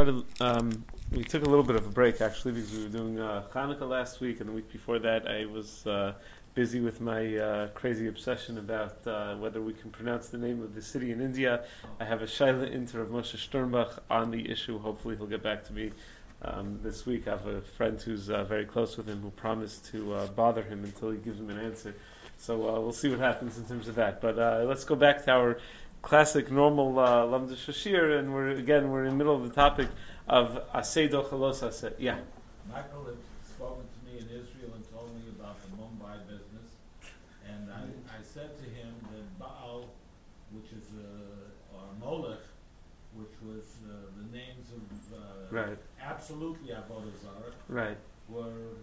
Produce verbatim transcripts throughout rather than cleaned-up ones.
started, um, we took a little bit of a break actually because we were doing uh, Hanukkah last week, and the week before that I was uh, busy with my uh, crazy obsession about uh, whether we can pronounce the name of the city in India. I have a Shaila Inter of Moshe Sternbach on the issue. Hopefully he'll get back to me um, this week. I have a friend who's uh, very close with him who promised to uh, bother him until he gives him an answer. So uh, we'll see what happens in terms of that. But uh, let's go back to our classic normal uh, Lamda Shashir, and we're again we're in the middle of the topic of Aseh Dochalos Aseh. Yeah. Michael had spoken to me in Israel and told me about the Mumbai business, and I, I said to him that Baal, which is uh, or Molech, which was uh, the names of uh, Right. absolutely Avodah Zarah, Right. were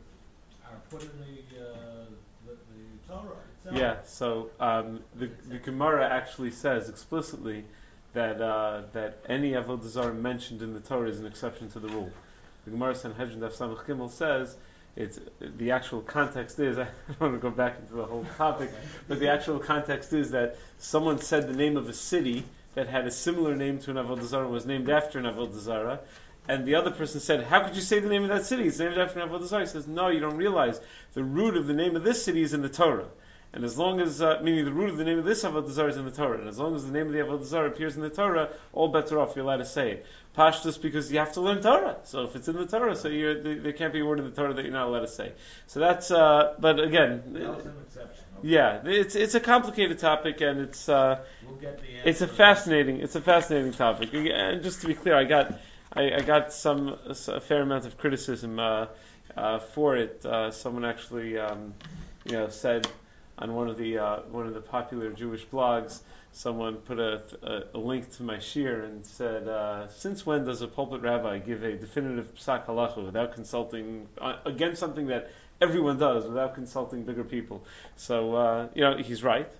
are put in the uh, the, the Torah itself. Yeah. So um, the the Gemara actually says explicitly that uh, that any Avodah Zarah mentioned in the Torah is an exception to the rule. The Gemara Sanhedrin Daf Samach Gimel says it's the actual context is I don't want to go back into the whole topic, but the actual context is that someone said the name of a city that had a similar name to an Avodah Zarah was named after an Avodah Zarah. And the other person said, how could you say the name of that city? It's named after an Avodah Zarah. He says, no, you don't realize the root of the name of this city is in the Torah. And as long as, uh, meaning the root of the name of this Avodah Zarah is in the Torah. And as long as the name of the Avodah Zarah appears in the Torah, all bets are off. You're allowed to say it. Pashtus, because you have to learn Torah. So if it's in the Torah, so you're, there can't be a word in the Torah that you're not allowed to say. So that's, uh, but again, That was an exception. Okay. yeah, it's it's a complicated topic, and it's uh, We'll get the answer. it's a fascinating it's a fascinating topic. And just to be clear, I got I, I got some a fair amount of criticism uh, uh, for it. Uh, someone actually um, you know said on one of the uh, one of the popular Jewish blogs, someone put a, a, a link to my shir and said, uh, since when does a pulpit rabbi give a definitive psak halacha without consulting uh, against something that everyone does without consulting bigger people? So uh, you know he's right,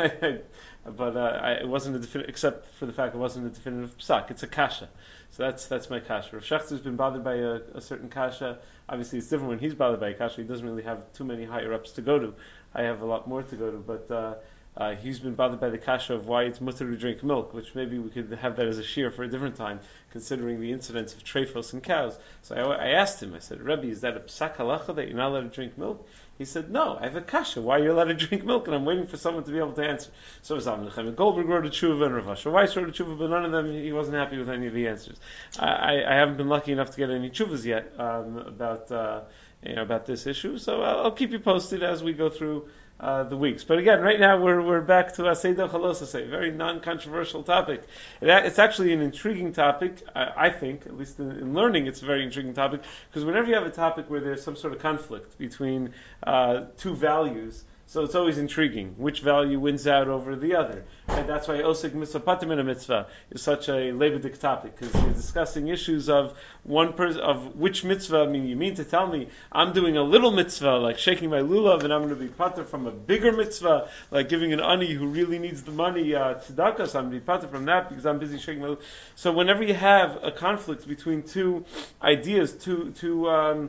but uh, I, it wasn't a definitive, except for the fact it wasn't a definitive psak. It's a kasha. So that's that's my kasha. Rav Shechter's been bothered by a, a certain kasha. Obviously, it's different when he's bothered by a kasha. He doesn't really have too many higher ups to go to. I have a lot more to go to, but uh, uh, he's been bothered by the kasha of why it's mutter to drink milk, which maybe we could have that as a shear for a different time, considering the incidents of trephos and cows. So I, I asked him, I said, Rebbe, is that a psak halacha that you're not allowed to drink milk? He said, no, I have a kasha. Why are you allowed to drink milk? And I'm waiting for someone to be able to answer. So Zalman Nechemia Goldberg wrote a tshuva and Rav Asher Weiss wrote a tshuva, but none of them, he wasn't happy with any of the answers. I, I, I haven't been lucky enough to get any tshuvas yet um, about uh, you know, about this issue. So I'll, I'll keep you posted as we go through Uh, the weeks. But again, right now we're we're back to Aseh Dochalos Aseh, very non-controversial topic. It, it's actually an intriguing topic, I, I think, at least in, in learning it's a very intriguing topic, because whenever you have a topic where there's some sort of conflict between uh, two values, so it's always intriguing which value wins out over the other. And that's why Osik Mitzvah Patim in a Mitzvah is such a Levitic topic, because you're discussing issues of one person, of which mitzvah. I mean, you mean to tell me I'm doing a little mitzvah, like shaking my lulav, and I'm going to be pater from a bigger mitzvah, like giving an ani who really needs the money uh, tzedakah, so I'm going to be pater from that because I'm busy shaking my lulav. So whenever you have a conflict between two ideas, two two um,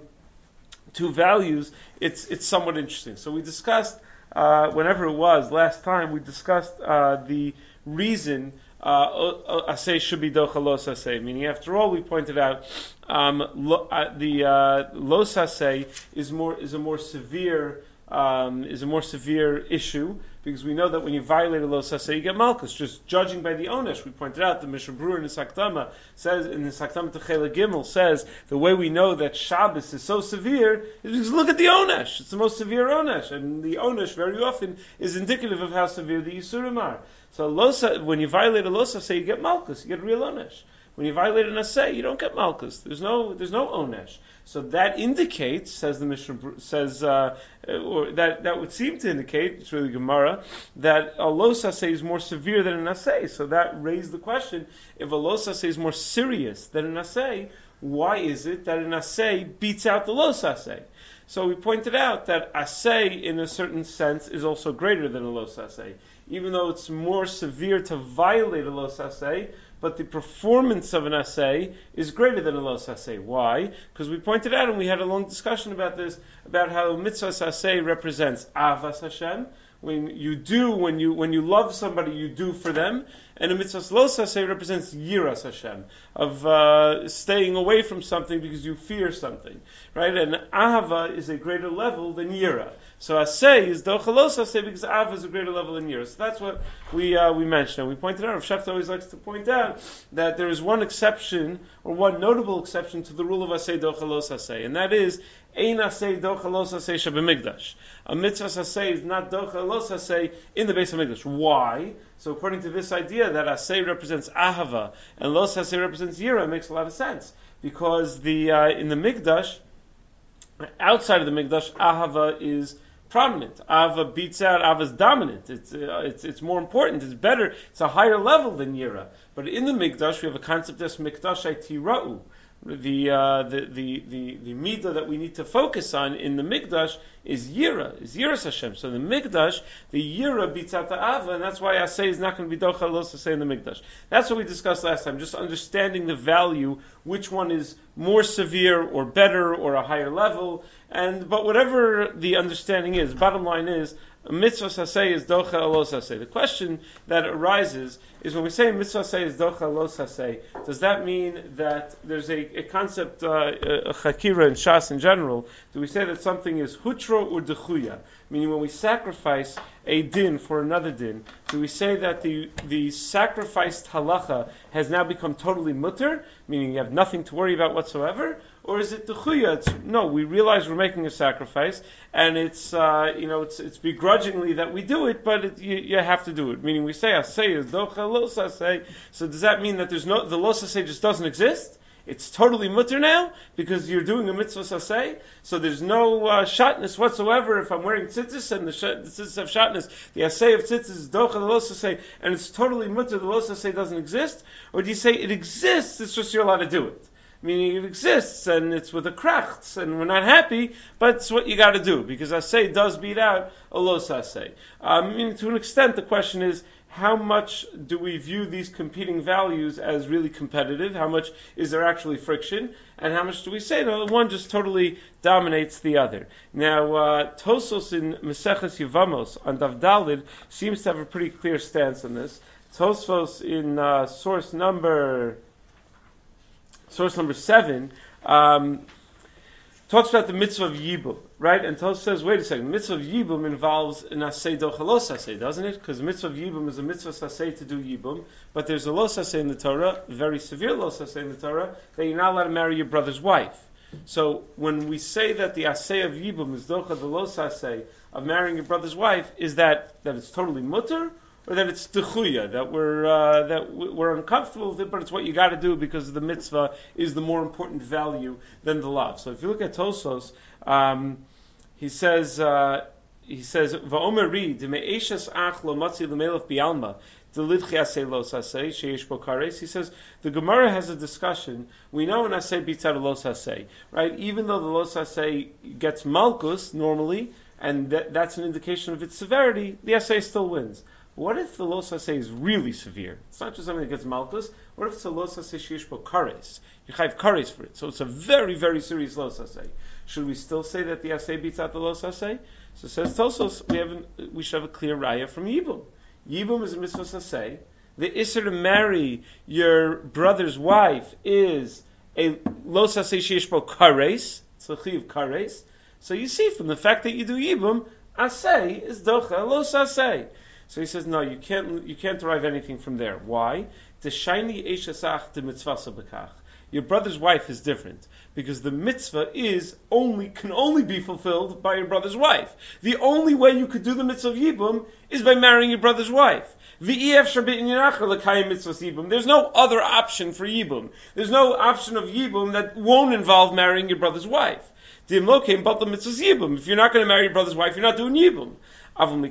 two values, it's it's somewhat interesting. So we discussed. Uh, whenever it was, last time we discussed uh, the reason uh, Aseh should be Dochalos Aseh, meaning after all we pointed out um, lo, uh, the uh, Los Aseh is more is a more severe um, is a more severe issue, because we know that when you violate a Los Aseh you get Malchus, just judging by the Onesh. We pointed out the Mishnah Berurah in the Saktama says in the Saktama Techela Gimel says the way we know that Shabbos is so severe is because look at the Onesh. It's the most severe Onesh, and the Onesh very often is indicative of how severe the Yisurim are. So Los, when you violate a Los Aseh you get Malchus, you get real Onesh. When you violate an Aseh, you don't get Malchus. There's no there's no Onesh. So that indicates, says the Mishnah, says, uh, or that, that would seem to indicate, it's really Gemara, that a Los Aseh is more severe than an Aseh. So that raised the question, if a Los Aseh is more serious than an Aseh, why is it that an Aseh beats out the Los Aseh? So we pointed out that Aseh, in a certain sense, is also greater than a Los Aseh. Even though it's more severe to violate a Los Aseh, but the performance of an Aseh is greater than a Los Aseh. Why? Because we pointed out, and we had a long discussion about this, about how Mitzvah Aseh represents Avas Hashem, when you do, when you when you love somebody, you do for them. And a mitzvah lo saseh represents yiras Hashem, of uh, staying away from something because you fear something, right? And ahava is a greater level than yira. So aseh is docha lo saseh because ahava is a greater level than yira. So that's what we uh, we mentioned. And we pointed out, Rav Shefta always likes to point out that there is one exception, or one notable exception to the rule of aseh docha lo saseh, and that is ein aseh docha lo saseh shebemikdash. A mitzvah saseh is not docha lo saseh in the base of Mikdash. Why? So according to this idea that aseh represents ahava and lo saseh represents yira, it makes a lot of sense. Because the uh, in the Mikdash, outside of the Mikdash, ahava is prominent. Ahava beats out, ahava is dominant. It's, uh, it's it's more important, it's better, it's a higher level than yira. But in the Mikdash, we have a concept as mikdashai tira'u. The, uh, the the the the midah that we need to focus on in the Mikdash is yira, is yiras Hashem. So the Mikdash, the yira beats out the ava, and that's why aseh is not going to be docha lo saseh in the Mikdash. That's what we discussed last time. Just understanding the value, which one is more severe or better or a higher level, and but whatever the understanding is, bottom line is, mitzvah saseh is docha lo saseh. The question that arises is when we say mitzvah saseh is docha lo saseh, does that mean that there's a, a concept, uh, a chakira in Shas in general? Do we say that something is hutro or dechuya? Meaning when we sacrifice a din for another din, do we say that the the sacrificed halacha has now become totally mutter, meaning you have nothing to worry about whatsoever? Or is it dechuya? It's, no, we realize we're making a sacrifice, and it's uh, you know it's it's begrudgingly that we do it, but it, you, you have to do it. Meaning we say aseh is docha lo saseh. So does that mean that there's no the lo saseh just doesn't exist? It's totally mutter now because you're doing a mitzvah saseh. So there's no uh, shatness whatsoever if I'm wearing tzitzis and the, sh- the tzitzis have shatness. The aseh of tzitzis is docha the lo saseh, and it's totally mutter. The lo saseh doesn't exist, or do you say it exists? It's just you're allowed to do it. Meaning it exists, and it's with a krachts, and we're not happy, but it's what you got to do, because aseh does beat out a lo saseh. Um, meaning to an extent, the question is, how much do we view these competing values as really competitive? How much is there actually friction? And how much do we say, no, one just totally dominates the other? Now, uh, Tosos in Maseches Yevamos on Daf Daled seems to have a pretty clear stance on this. Tosfos in uh, source number... Source number seven um, talks about the mitzvah of Yibum, right? And Tosfos says, wait a second, the mitzvah of Yibum involves an aseh docha lo saseh, doesn't it? Because the mitzvah of Yibum is a mitzvah saseh to do Yibum, but there's a lo saseh in the Torah, a very severe lo saseh in the Torah, that you're not allowed to marry your brother's wife. So when we say that the aseh of Yibum is docha the lo saseh of marrying your brother's wife, is that that it's totally mutter? Or that it's techuya, that we're uh, that we're uncomfortable with it, but it's what you got to do because the mitzvah is the more important value than the love. So if you look at Tosos, um, he says uh, he says va'omeri deme'eshes ach lo matzi lemelach bialma delidchi aseh lo saseh sheish bo kares. He says the Gemara has a discussion. We know an aseh beats out a lo saseh, right? Even though the lo saseh gets malkus normally, and that, that's an indication of its severity, the aseh still wins. What if the lo saseh is really severe? It's not just something that gets malchus. What if it's a lo saseh sheish bo kares? You have kares for it. So it's a very, very serious lo saseh. Should we still say that the aseh beats out the lo saseh? So it says Tosos, we have an, we should have a clear raya from Yibum. Yibum is a mitzvah saseh. The isser to marry your brother's wife is a lo saseh sheish bo kares. It's a chiv kares. So you see from the fact that you do Yibum, aseh is docha lo saseh. So he says, no, you can't you can't derive anything from there. Why? The shiny eshasach de mitzvasa bekach. Your brother's wife is different because the mitzvah is only can only be fulfilled by your brother's wife. The only way you could do the mitzvah of Yibum is by marrying your brother's wife. There's no other option for Yibum. There's no option of Yibum that won't involve marrying your brother's wife. If you're not going to marry your brother's wife, you're not doing Yibum. What's the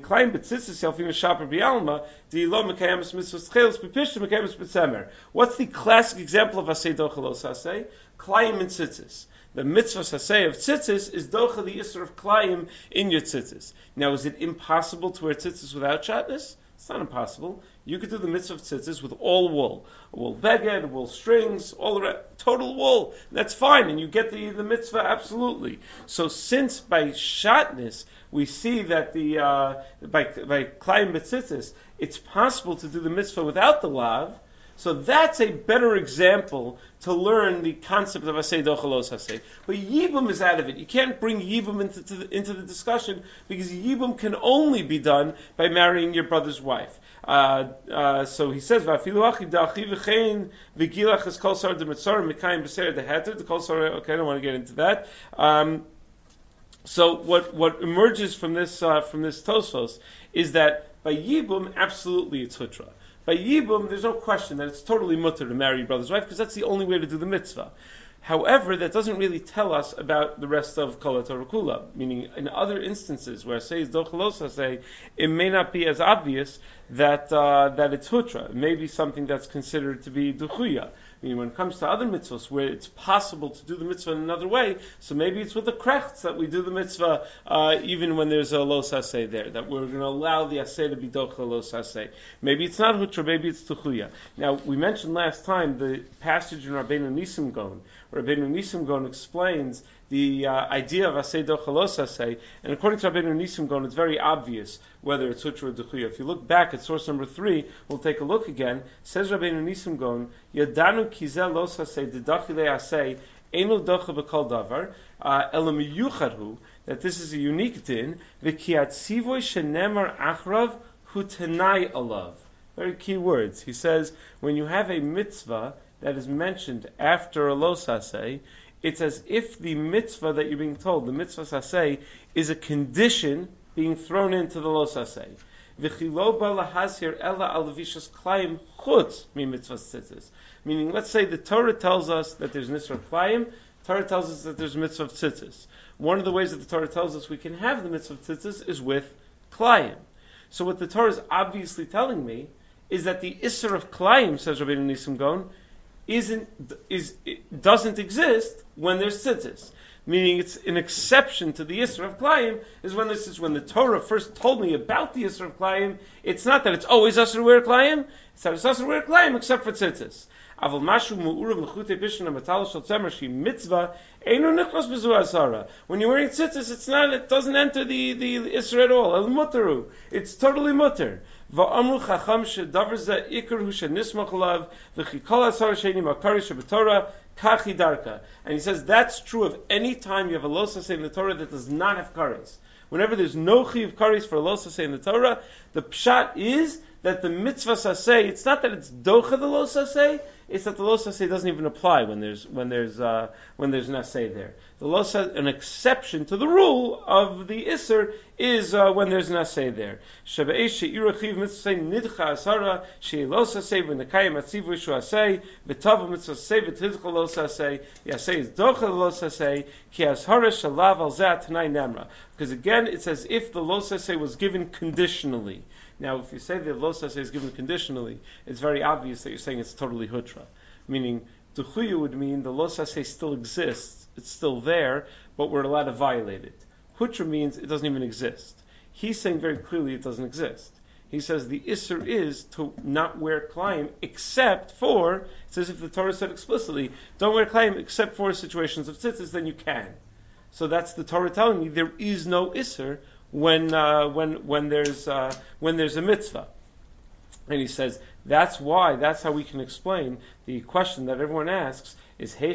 classic example of aseh docha lo saseh? Klayim and tzitzis. The mitzvah saseh of tzitzis is docha the isser of klayim in your tzitzis. Now, is it impossible to wear tzitzis without shatnez? It's not impossible. You could do the mitzvah of tzitzis with all wool. Wool beged, wool strings, all the rest, total wool. That's fine, and you get the, the mitzvah absolutely. So since by shatness, we see that the, uh, by, by klayim betzitzis, it's possible to do the mitzvah without the lav, so that's a better example to learn the concept of asay dochalos asay. But yibum is out of it. You can't bring yibum into the, into the discussion because yibum can only be done by marrying your brother's wife. Uh, uh, so he says, "Va'afilu achi da'achi v'chein v'gilach es kol sar de'mitzar mikayim b'ser de'heter." The kol sar. Okay, I don't want to get into that. Um, so what what emerges from this uh, from this Tosfos is that by yibum, absolutely it's hutra. By Yibum, there's no question that it's totally mutter to marry your brother's wife because that's the only way to do the mitzvah. However, that doesn't really tell us about the rest of Kol HaTorah Kula, meaning in other instances where say is dochalos say, it may not be as obvious that uh, that it's hutra. It may be something that's considered to be duchuya. I mean, when it comes to other mitzvahs where it's possible to do the mitzvah in another way, so maybe it's with the krechts that we do the mitzvah uh, even when there's a los haseh there, that we're going to allow the aseh to be docha los haseh. Maybe it's not hutra, maybe it's tuchuya. Now, we mentioned last time the passage in Rabbeinu Nisim Gon, where Rabbeinu Nisim Gon explains the uh, idea of aseh docha los haseh, and according to Rabbeinu Nisim Gon, it's very obvious whether it's hutra or duchuya. If you look back at source number three, we'll take a look again. Says Rabbeinu Nisim Gon, Yadanu kizel los haseh dedachile aseh enu docha b'kol davar elam yuchadhu, that this is a unique din v'kiat sivoy shenemar achrav hu tenai alav. Very key words. He says when you have a mitzvah that is mentioned after a los haseh, it's as if the mitzvah that you're being told, the mitzvah haseh, is a condition being thrown into the los haseh. V'chilo ba lahazir ela al vishas klayim chutz mi mitzvah tzitzis. Meaning, let's say the Torah tells us that there's mitzvah klayim, Torah tells us that there's mitzvah tzitzis. One of the ways that the Torah tells us we can have the mitzvah tzitzis is with klayim. So what the Torah is obviously telling me is that the isser of klayim, says Rabbeinu Nisim Gon, isn't is it doesn't exist when there's tzitzis. Meaning it's an exception to the Isra of Klayim, is when this is when the Torah first told me about the Isra of Klayim, it's not that it's always Asr to wear Klayim, it's that it's Asr to wear Klayim except for tzitzis. Aval mashu mu'urav l'chutei bishon ha'matal shel tzemer shi mitzvah einu nichlas b'zu asara. When you're wearing tzitzis, it's not, it doesn't enter the, the Isra at all. El mutaru. It's totally mutter. Va'amru chacham shedavar zeh ikar hu shenismach alav v'chi kol asara sheini makari shebetorah kachi darka. And he says that's true of any time you have a los haseh in the Torah that does not have kares. Whenever there's no chi of kares for a los haseh in the Torah, the pshat is that the mitzvah haseh, it's not that it's docha the los haseh, it's that the los haseh doesn't even apply when there's when there's uh, when there's an haseh there. The los an exception to the rule of the iser is uh, when there's an haseh there. Shabei she'ira chiv mitzvah nidcha asara she los haseh v'nekayim atzivu shu haseh v'tava mitzvah haseh v'tidcha los haseh. The haseh is docha the los haseh ki ashara shalav al zeh tanai nemra. Because again, it's as if the los haseh was given conditionally. Now, if you say the los haseh is given conditionally, it's very obvious that you're saying it's totally hutra. Meaning, duchuya would mean the los haseh still exists, it's still there, but we're allowed to violate it. Hutra means it doesn't even exist. He's saying very clearly it doesn't exist. He says the isser is to not wear klayim except for, it says if the Torah said explicitly, don't wear klayim except for situations of tzitzis, then you can. So that's the Torah telling me there is no isser when uh, when when there's uh, when there's a mitzvah. And he says that's why, that's how we can explain the question that everyone asks is the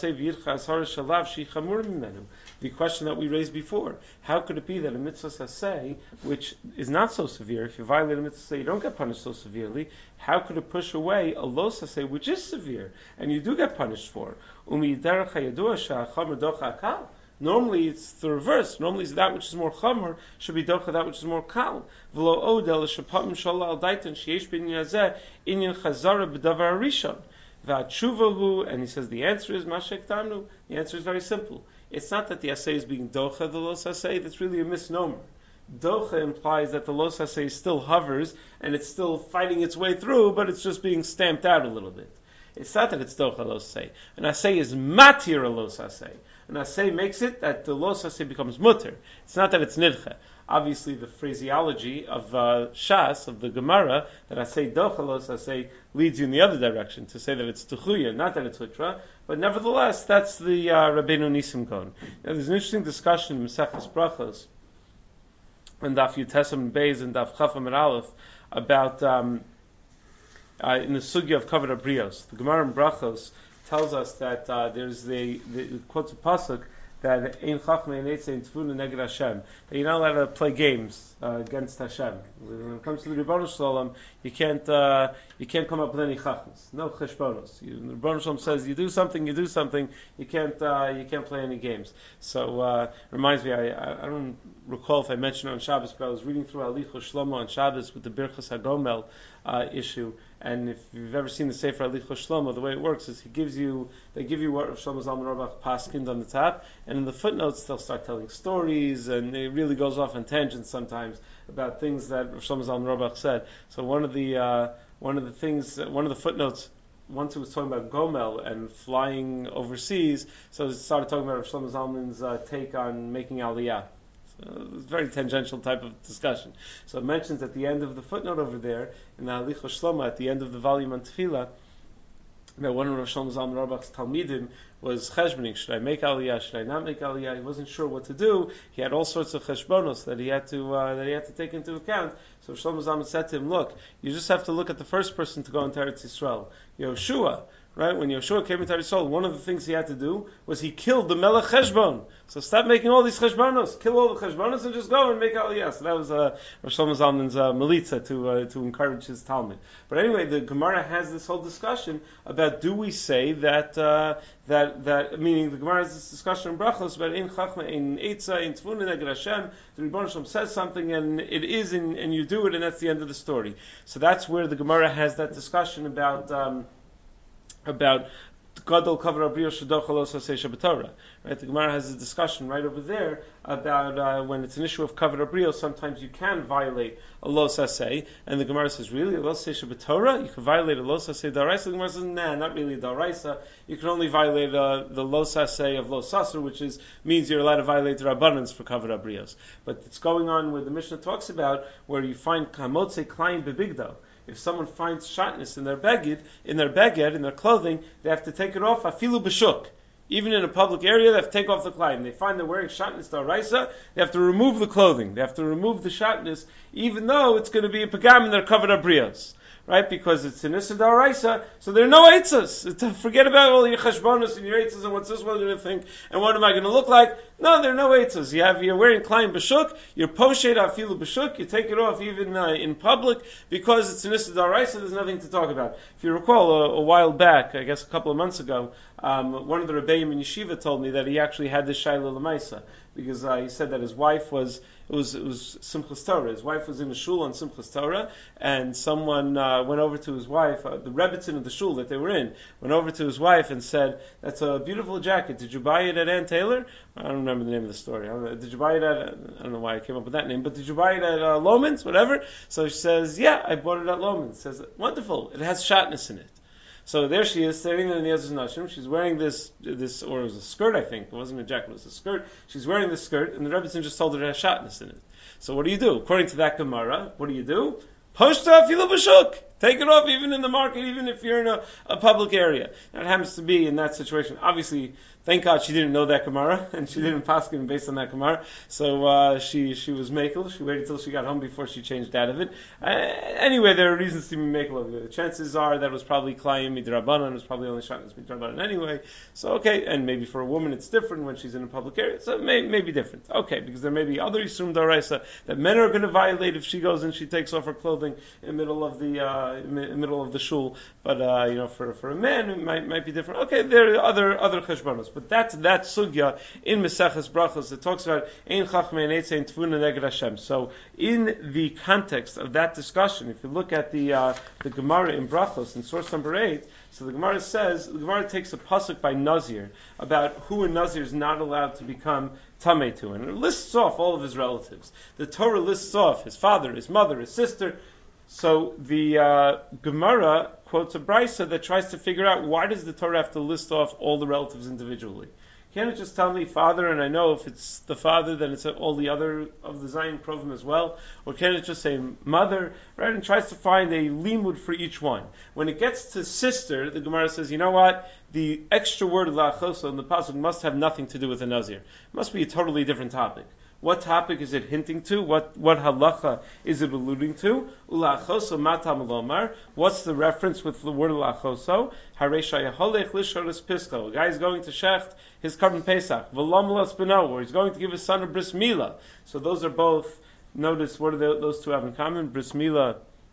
question that we raised before. How could it be that a mitzvah saseh, which is not so severe, if you violate a mitzvah saseh, you don't get punished so severely, how could it push away a lo saseh, which is severe, and you do get punished for? Normally it's the reverse. Normally it's that which is more chamer should be docha that which is more kal. V'lo odel shapam shalal daitan sheyesh bin yazeh inyan chazara b'davar rishon v'atshuvahu. And he says the answer is mashek tamnu. The answer is very simple. It's not that the asay is being docha the los asay. That's really a misnomer. Docha implies that the los asay still hovers and it's still fighting its way through, but it's just being stamped out a little bit. It's not that it's docha lo say. An asay is matir a los asay. An asay makes it that the los asay becomes mutter. It's not that it's nidcha. Obviously, the phraseology of uh, Shas, of the Gemara, that asay docha los asay, leads you in the other direction, to say that it's tuchuya, not that it's hutra. But nevertheless, that's the uh, Rabbeinu Nisim Gon. Now, there's an interesting discussion in Maseches Brachos, and Daf Yutesam Beis and Daf Chafam and Aleph, about um, uh, in the sugya of Kavod Abrios. The Gemara in Brachos tells us that uh, there's the, the it quotes a pasuk that ein chachma ein eitzah ein tefuna neged Hashem, that you're not allowed to play games uh, against Hashem. When it comes to the Rebbeinu Shalom, you can't uh, you can't come up with any chachmas, no cheshbonos. The Rebbeinu Shalom says you do something, you do something. You can't uh, you can't play any games. So uh, reminds me, I, I I don't recall if I mentioned it on Shabbos, but I was reading through Alichos Shlomo on Shabbos with the Birchas Hagomel uh, issue. And if you've ever seen the Sefer Alichos Shlomo, the way it works is he gives you, they give you what Rav Shlomo Zalman Auerbach paskind on the top, and in the footnotes they'll start telling stories, and it really goes off on tangents sometimes about things that Rav Shlomo Zalman Auerbach said. So one of the uh, one of the things, one of the footnotes, once it was talking about Gomel and flying overseas, so it started talking about Rav Shlomo Zalman's uh, take on making Aliyah. Uh, it was a very tangential type of discussion. So it mentions at the end of the footnote over there, in the Alichos Shlomo, at the end of the volume on Tefillah, that one of Rav Shlomo Zalman Auerbach's Talmidim was cheshboning. Should I make Aliyah? Should I not make Aliyah? He wasn't sure what to do. He had all sorts of cheshbonos that he had to uh, that he had to take into account. So Shlomo Zalman said to him, "Look, you just have to look at the first person to go into Eretz Yisrael, Yoshua." Right? When Yoshua came into Eretz Yisrael, one of the things he had to do was he killed the Melech Cheshbon. So stop making all these Cheshbonos. Kill all the Cheshbonos and just go and make Aliyah. So that was uh, Rav Shlomo Zalman's uh, melitza to uh, to encourage his Talmud. But anyway, the Gemara has this whole discussion about, do we say that uh, that that meaning the Gemara has this discussion in Brachos about in Chachma, in Eitzah, in Tefuna neged Hashem. The Rebbeinu Shalom says something and it is, in, and you do it, and that's the end of the story. So that's where the Gemara has that discussion about. Um, about Gadol Kavod Abrios Shadocha Lo Sasei Shabbatorah. Right, the Gemara has a discussion right over there about uh, when it's an issue of Kavod Abrios, sometimes you can violate a Lo Sasei, and the Gemara says, really, a Lo Sasei Shabbatorah? You can violate a Lo Sasei Daraisa? The Gemara says, nah, not really a Daraisa. You can only violate uh, the Lo Sasei of Lo Sasur, which is means you're allowed to violate the Rabbanans for Kavod Abrios. But it's going on where the Mishnah talks about where you find Kamotze Klein Bebigdo. If someone finds shatness in their beged, in their beged, in their clothing, they have to take it off. Afilu b'shuk. Even in a public area, they have to take off the klein. They find they're wearing shatness daraisa, they have to remove the clothing. They have to remove the shatness, even though it's going to be a pagam and they're covered abrios. Right? Because it's an Issa Daraisa, so there are no eitzas. Forget about all your cheshbonos and your eitzas and what's this one going to think, and what am I going to look like? No, there are no eitzas. You have, you're wearing klein b'shuk, you're poshet afilu b'shuk, you take it off even uh, in public, because it's an Issa Daraisa, there's nothing to talk about. If you recall, a, a while back, I guess a couple of months ago, um, one of the Rebbeim in Yeshiva told me that he actually had this Shaila L'maisa, because uh, he said that his wife was, it was it was Simchas Torah. His wife was in the shul on Simchas Torah, and someone uh, went over to his wife, uh, the Rebbitzin of the shul that they were in, went over to his wife and said, "That's a beautiful jacket. Did you buy it at Ann Taylor?" I don't remember the name of the story. I don't know, did you buy it at, I don't know why I came up with that name, but did you buy it at uh, Loman's, whatever? So she says, "Yeah, I bought it at Loman's." Says, "Wonderful. It has shatness in it." So there she is, standing in the Ezra Nashim. She's wearing this, this, or it was a skirt, I think. It wasn't a jacket, it was a skirt. She's wearing this skirt, and the Rebbetzin just told her it has shatness in it. So what do you do? According to that Gemara, what do you do? Poshta afilu b'shuk. Take it off even in the market, even if you're in a, a public area. That happens to be in that situation. Obviously, thank God she didn't know that Gemara, and she didn't paskin based on that Gemara. So uh, she she was makel. She waited till she got home before she changed out of it. Uh, anyway, there are reasons to be makel of it. The chances are that it was probably klayim midrabanan. It was probably only shatnez midrabanan anyway. So okay, and maybe for a woman it's different when she's in a public area. So it may, may be different. Okay, because there may be other yisum daraisa that men are going to violate if she goes and she takes off her clothing in the middle of the uh, in the middle of the shul. But uh, you know, for for a man it might might be different. Okay, there are other other cheshbonos. But that's that sugya in Maseches Brachos that talks about ein chachma ein eitzah ein tefuna neged Hashem. So in the context of that discussion, if you look at the uh, the Gemara in Brachos in source number eight, so the Gemara says the Gemara takes a pasuk by Nazir about who a Nazir is not allowed to become tamei to, and it lists off all of his relatives. The Torah lists off his father, his mother, his sister. So the uh, Gemara quotes a brisa that tries to figure out why does the Torah have to list off all the relatives individually. Can't it just tell me father, and I know if it's the father, then it's all the other of the Zion Provim as well? Or can it just say mother, right? And tries to find a limud for each one. When it gets to sister, the Gemara says, you know what? The extra word la'achoso in the pasuk must have nothing to do with a nazir. It must be a totally different topic. What topic is it hinting to? What what halacha is it alluding to? Ula'achoso matam lomar. What's the reference with the word ula'achoso? Haresha yaholech lishoras pisko. A guy is going to shecht his carbon pesach. V'lam las beno, or he's going to give his son a bris milah. So those are both. Notice what do they, those two have in common? Bris milah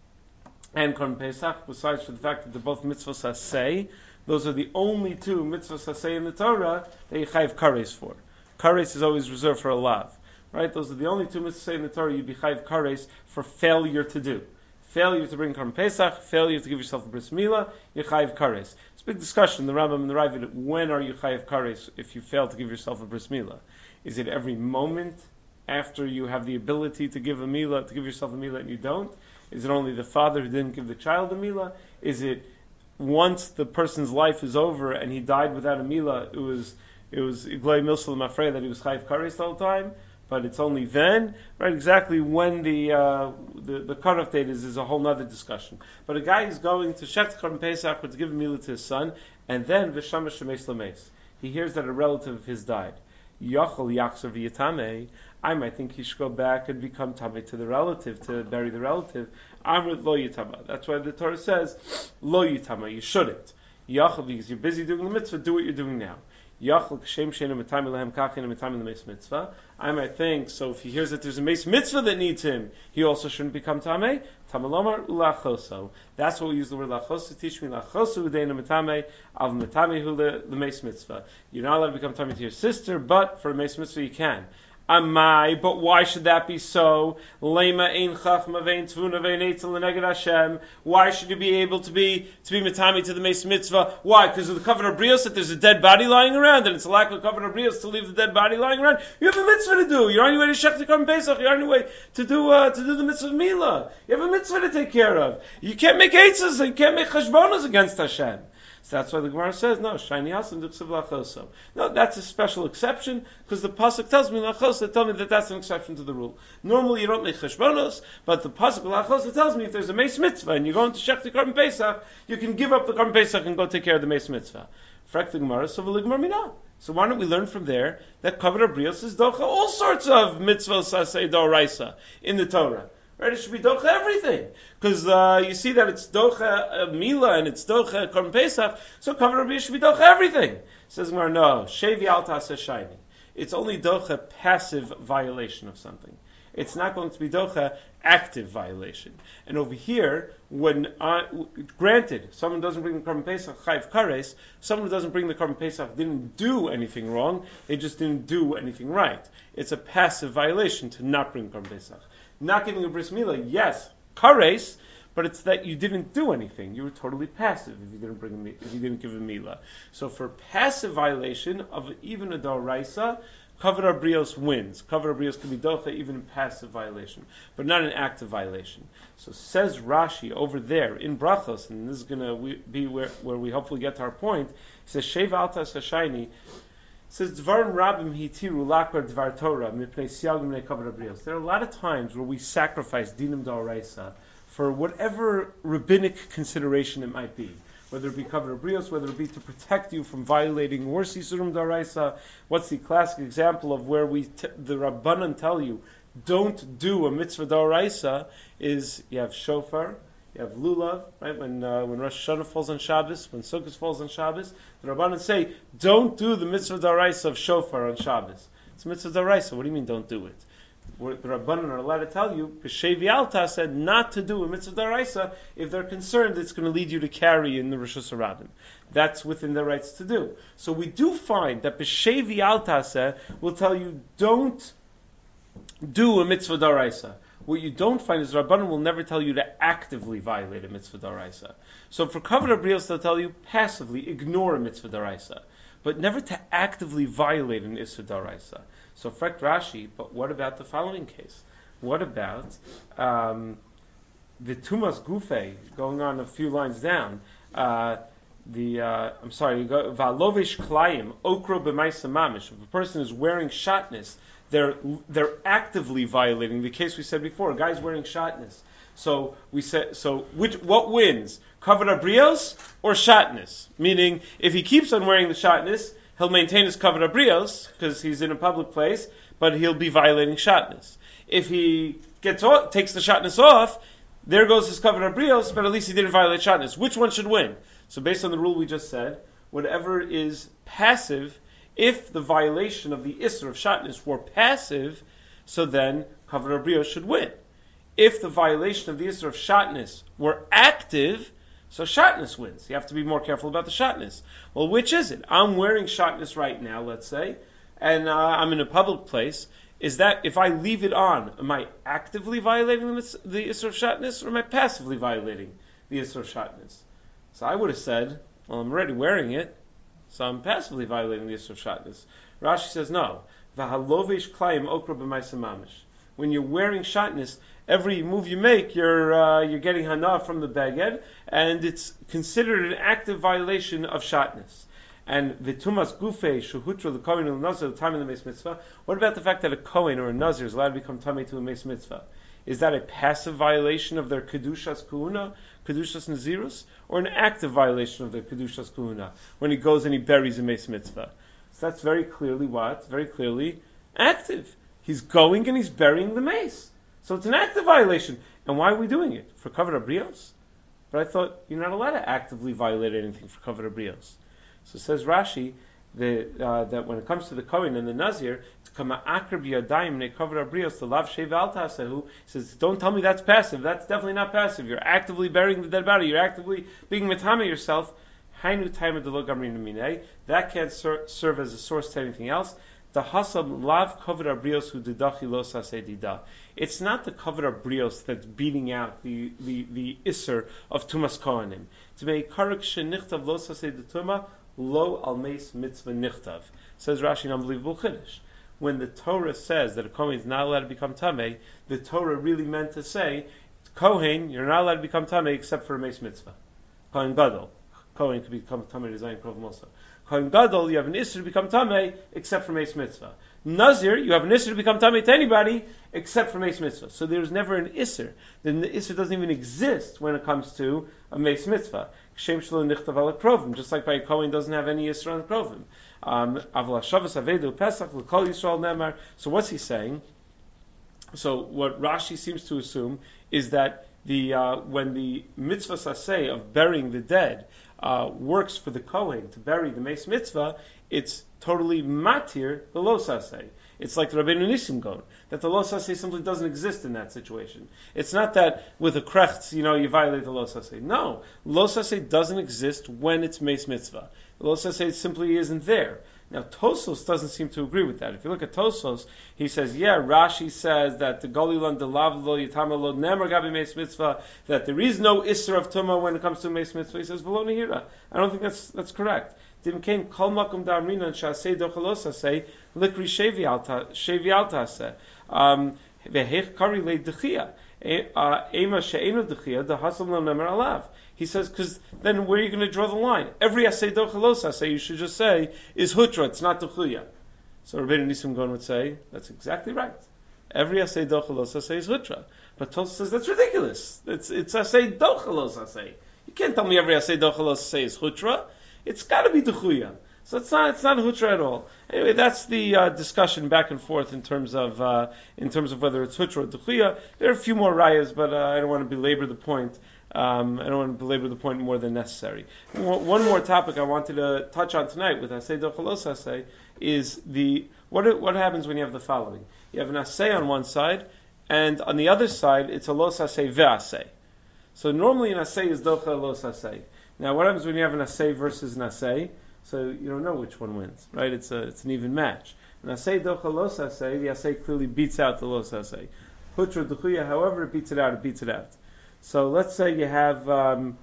and carbon pesach. Besides for the fact that they're both mitzvos hasei, those are the only two mitzvos hasei in the Torah that you chayiv kares for. Kares is always reserved for a lav. Right? Those are the only two mitzvahs in the Torah you'd be chayiv kares for failure to do. Failure to bring Karm Pesach, failure to give yourself a bris milah, you're chayiv kares. It's a big discussion, the Rambam and the Ravid, when are you chayiv kares if you fail to give yourself a bris milah? Is it every moment after you have the ability to give a milah, to give yourself a milah and you don't? Is it only the father who didn't give the child a milah? Is it once the person's life is over and he died without a milah, it was it was Iglai Milsal Mafrei that he was chayiv kares the whole time? But it's only then, right? Exactly when the uh, the, the cutoff date is is a whole other discussion. But a guy is going to Shech Karm Pesach to give a milah to his son, and then V'shamash Shemesh Lameis. He hears that a relative of his died. Yachol Yachzer V'Yatame. I might think he should go back and become tamei to the relative, to bury the relative. Amrit Lo Yitama. That's why the Torah says Lo Yitama. You shouldn't. Yachol, because you're busy doing the mitzvah, do what you're doing now. Yachol Kshem Sheinu Matami Lehem Kachin and Matami Lemeis Mitzvah. I might think, so if he hears that there's a Meis Mitzvah that needs him, he also shouldn't become Tamei. Tamalomar Ulachoso. That's what we use the word Lachoso. Teach me Lachoso Udeina Matame, Av Matame Hu the Meis Mitzvah. You're not allowed to become Tamei to your sister, but for a Meis Mitzvah you can. Amai, but why should that be so? Lema ein chachma vein tvuna vein eitzel leneged Hashem. Why should you be able to be to be mitami to the Meis Mitzvah? Why? Because of the covenant of brios that there's a dead body lying around, and it's a lack of covenant of brios to leave the dead body lying around. You have a mitzvah to do. You're on your way to Shech Karm Pesach. You're on your way to do uh, to do the mitzvah of Milah. You have a mitzvah to take care of. You can't make eitzes. You can't make cheshbonos against Hashem. So that's why the Gemara says, no, shiny asim duksav lachoso. No, that's a special exception, because the pasuk tells me lachoso, tell me that that's an exception to the rule. Normally you don't make cheshbonos, but the pasuk lachoso tells me if there's a meis mitzvah and you're going to shech the Karm Pesach, you can give up the Karm Pesach and go take care of the meis mitzvah. Frek the Gemara, so v'li Gemara mina. So why don't we learn from there that kavod abrios is docha all sorts of mitzvahs asay doraisa in the Torah. Right, it should be docha everything, because uh, you see that it's docha uh, milah and it's docha Karm Pesach. So kavod abrios should be docha everything. Says Gemara, no, shevi alta shayni. It's only docha passive violation of something. It's not going to be docha active violation. And over here, when uh, granted, someone doesn't bring the Karm Pesach chayiv kares, someone who doesn't bring the Karm Pesach didn't do anything wrong. They just didn't do anything right. It's a passive violation to not bring Karm Pesach. Not giving a bris milah, yes, kares, but it's that you didn't do anything. You were totally passive if you didn't bring a, if you didn't give a milah. So for passive violation of even a doraisa, kavod abrios wins. Kavod abrios can be docha even in passive violation, but not an active violation. So says Rashi over there in Brachos, and this is going to be where, where we hopefully get to our point. He says Shev alta sashayni. Says Dvarim Rabim Hitiru Lakar Dvar Torah Mipnei Siagim Nei Kavod Abrios. There are a lot of times where we sacrifice Dinim D'Oraisa for whatever rabbinic consideration it might be, whether it be Kavod Abrios, whether it be to protect you from violating more Sisurim D'Oraisa. What's the classic example of where we t- the Rabbanan tell you don't do a mitzvah D'Oraisa is you have shofar. You have lulav, right? When uh, when Rosh Hashanah falls on Shabbos, when Sukkot falls on Shabbos, the Rabbanan say, don't do the mitzvah d'oraisa of shofar on Shabbos. It's mitzvah d'oraisa. What do you mean, don't do it? We're, the Rabbanan are allowed to tell you, B'Shevi Alta said not to do a mitzvah d'oraisa if they're concerned it's going to lead you to carry in the Rosh Hashanah. That's within their rights to do. So we do find that B'Shevi Alta said will tell you, don't do a mitzvah d'oraisa. What you don't find is Rabbanan will never tell you to actively violate a mitzvah d'oraisa. So for kavod abrios, they'll tell you passively ignore a mitzvah d'oraisa, but never to actively violate an issur d'oraisa. So frek Rashi, but what about the following case? What about um, Vitumas Gufe, going on a few lines down, uh, the uh, I'm sorry, you go Valovish Klayim, Okro B'Maisa Mamish. If a person is wearing shatnez, they're they're actively violating the case we said before. A guy's wearing shatnez. So we said so which what wins? Kavod Abrios or shatnez? Meaning if he keeps on wearing the shatnez, he'll maintain his Kavod Abrios because he's in a public place, but he'll be violating shatnez. If he gets off, takes the shatnez off, there goes his Kavod Abrios, but at least he didn't violate shatnez. Which one should win? So based on the rule we just said, whatever is passive, if the violation of the Isser of shatnez were passive, so then Kavod Abrios should win. If the violation of the Isser of shatnez were active, so shatnez wins. You have to be more careful about the shatnez. Well, which is it? I'm wearing shatnez right now, let's say, and uh, I'm in a public place. Is that, if I leave it on, am I actively violating the, the Isser of shatnez, or am I passively violating the Isser of shatnez? So I would have said, well, I'm already wearing it, so I'm passively violating the Isser of shatnez. Rashi says, no. V'halovish klayim okra b'maisa mamish. When you're wearing shatnez, every move you make, you're uh, you're getting hana from the beged, and it's considered an active violation of shatnez. And v'tumas gufe shuhutra l'kohen l'nazir l'tamei l'meis mitzvah. What about the fact that a kohen or a nazir is allowed to become tamei to a meis mitzvah? Is that a passive violation of their kedushas kuhuna, kedushas nazirus, or an active violation of their kedushas kuhuna when he goes and he buries a meis mitzvah? So that's very clearly what? Very clearly active. He's going and he's burying the mace. So it's an active violation. And why are we doing it? For Kavod Abrios? But I thought you're not allowed to actively violate anything for Kavod Abrios. So says Rashi the, uh, that when it comes to the Kohen and the Nazir, it's kama akar b'yadayim ne Kavod Abrios to lav sheva al tasehu. He says, don't tell me that's passive. That's definitely not passive. You're actively burying the dead body. You're actively being metame yourself. Hainu taima de lo gamrin minei. That can't ser- serve as a source to anything else. The hasab lav Kavod Abrios hu didachi lo saseh dida. It's not the Kavod Abrios that's beating out the the the isser of tumas kohanim. To make karak shenichtav lo saseh dituma lo al meis mitzvah nichtav. Says Rashi, an unbelievable chiddush. When the Torah says that a kohen is not allowed to become tamei, the Torah really meant to say, kohen, you're not allowed to become tamei except for a meis mitzvah. Kohen gadol, kohen could become tamei to zayin krovim also. Kohen gadol, you have an isser to become tamei except for meis mitzvah. Nazir, you have an isser to become tamei to anybody except for meis mitzvah. So there's never an isser. Then the isser doesn't even exist when it comes to a meis mitzvah. Shem shlo nichtav ala krovim, just like by a kohen doesn't have any isser on krovim. Um, so what's he saying? So what Rashi seems to assume is that the uh, when the mitzvah saseh of burying the dead uh, works for the kohen to bury the meis mitzvah, it's totally matir the lo saseh. It's like the Rabbeinu Nissim Gon, that the lo saseh simply doesn't exist in that situation. It's not that with a krechts, you know, you violate the lo saseh. No, lo saseh doesn't exist when it's meis mitzvah. The lo saseh simply isn't there. Now, Tosos doesn't seem to agree with that. If you look at Tosos, he says, yeah, Rashi says that the Golilan de Lav lo Yitama lo Nemer Gabi Meis Mitzvah, that there is no Isser of Tumah when it comes to Meis Mitzvah. He says, V'lo Nehira. I don't think that's that's correct. Dimkein Kol Makom Da'amrinan Shasei Dochalos Asei Likri Shevi Alta Aseh Vehech Kari Le Dechia Ema She'enu Dechia the Hasam lo Nemer Alav. He says, because then where are you going to draw the line? Every asay dochalos asay, you should just say, is hutra, it's not duchuya. So Rabbeinu Nissim Gon would say, that's exactly right. Every asay dochalos asay is hutra. But Tosfos says, that's ridiculous. It's it's asay dochalos asay. You can't tell me every asay dochalos asay is hutra. It's got to be duchuya. So it's not it's not hutra at all. Anyway, that's the uh, discussion back and forth in terms of uh, in terms of whether it's hutra or duchuya. There are a few more rayas, but uh, I don't want to belabor the point. Um, I don't want to belabor the point more than necessary. One more topic I wanted to touch on tonight with Asay Dochalos Asay is the what what happens when you have the following. You have an Asay on one side, and on the other side, it's a Los Asay Ve'asay. So normally an Asay is Dochalos Asay. Now what happens when you have an Asay versus an Asay? So you don't know which one wins, right? It's a it's an even match. An Asay Dochalos Asay, the Asay clearly beats out the Los Asay. Hutra Duchuya, however, it beats it out, it beats it out. So let's say you have um,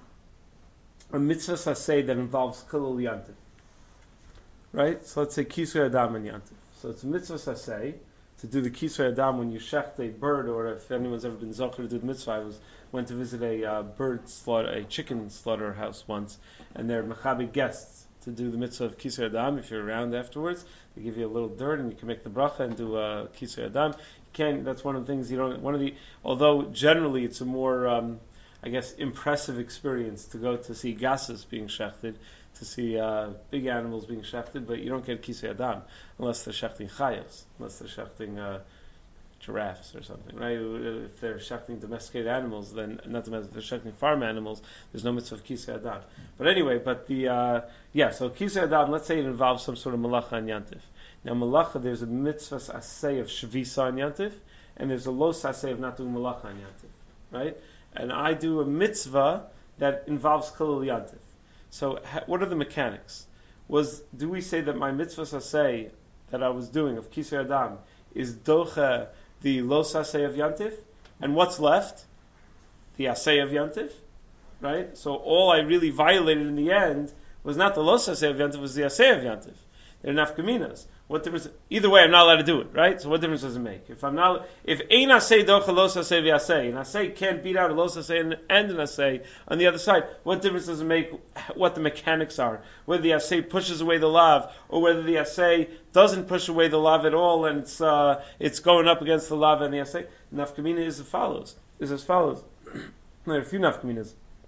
a mitzvah saseh that involves chilul yantiv, right? So let's say kisui adam and yantiv. So it's a mitzvah saseh to do the Kisrei Adam when you shecht a bird, or if anyone's ever been zocher to do the mitzvah. I was went to visit a uh, bird slaughter, a chicken slaughterhouse once, and they're mechabi guests to do the mitzvah of Kisrei Adam. If you're around afterwards, they give you a little dirt, and you can make the bracha and do a uh, Kisrei Adam. You can. That's one of the things you don't. One of the. Although generally it's a more, um, I guess, impressive experience to go to see gasses being shechted, to see uh, big animals being shechted, but you don't get Kisei Adam unless they're shechting chayos, unless they're shechting uh, giraffes or something, right? If they're shechting domesticated animals, then not domesticated, they're shechting farm animals, there's no mitzvah of Kisei Adam. But anyway, but the, uh, yeah, so Kisei Adam, let's say it involves some sort of malacha and yantif. Now malacha, there's a mitzvah asay of shvisa and yantif, and there's a los asay of not doing malacha and yantif, right? And I do a mitzvah that involves chilul yantif. So, what are the mechanics? Was do we say that my mitzvah saseh that I was doing of Kisei Adam is docha the los aseh of yantif, and what's left? The aseh of yantif, right? So all I really violated in the end was not the los aseh of yantif, was the aseh of yantif. They're nafkaminas. What difference? Either way, I'm not allowed to do it, right? So what difference does it make? If I'm not, if ein asay docha los asay v'asay, an asay can't beat out a los asay and an asay on the other side, what difference does it make what the mechanics are? Whether the asay pushes away the lav, or whether the asay doesn't push away the lav at all, and it's uh, it's going up against the lav and the asay. Nafkamina is as follows. Is as follows. There are a few nafkaminas.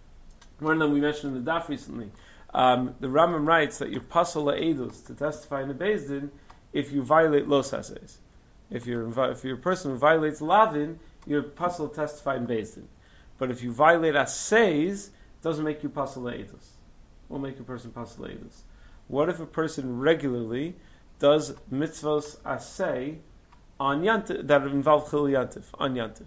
One of them we mentioned in the daf recently. Um, the Rambam writes that you're pasal la'edus to testify in the Beis Din if you violate los asays. If you're if you're a person who violates lavin, you're pasal to testify in Beis Din. But if you violate asays, it doesn't make you pasal la'edus. Will make a person pasal la'edus. What if a person regularly does mitzvos asay on yantif that involve chil yantif on yantif?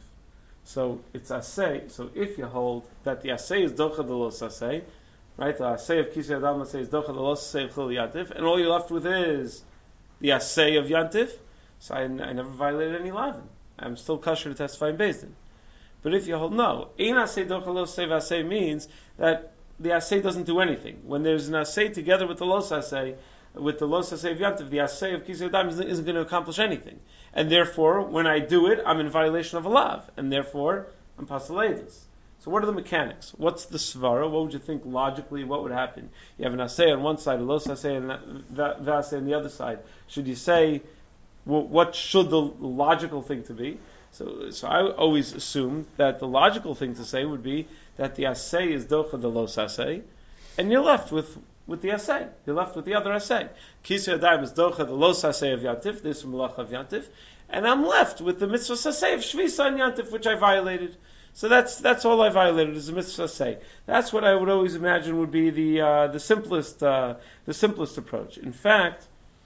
So it's asay. So if you hold that the asay is docha de los asay, right? The asay of Kisei Adam, let's say, is docha the los asay of chil yantif, and all you're left with is the asay of yantif. So I, I never violated any lavin. I'm still kosher to testify in Beis Din. But if you hold no, ein asay docha los asay v'asay means that the asay doesn't do anything. When there's an asay together with the los asay, with the los asay of yantif, the asay of Kisei Adam isn't, isn't going to accomplish anything. And therefore, when I do it, I'm in violation of a lav. And therefore, I'm pasal la'edus. So what are the mechanics? What's the svara? What would you think logically? What would happen? You have an asay on one side, a los asay, and the asay on the other side. Should you say, well, what should the logical thing to be? So, so I always assume that the logical thing to say would be that the asay is docha the los asay, and you're left with with the asay. You're left with the other asay. Kisei Adam is docha the los asay of yantif, this malacha of yantif, and I'm left with the mitzvah asay of shvisa and yantif, which I violated. So that's that's all I violated is the mitzvah say. That's what I would always imagine would be the uh, the simplest uh, the simplest approach. In fact,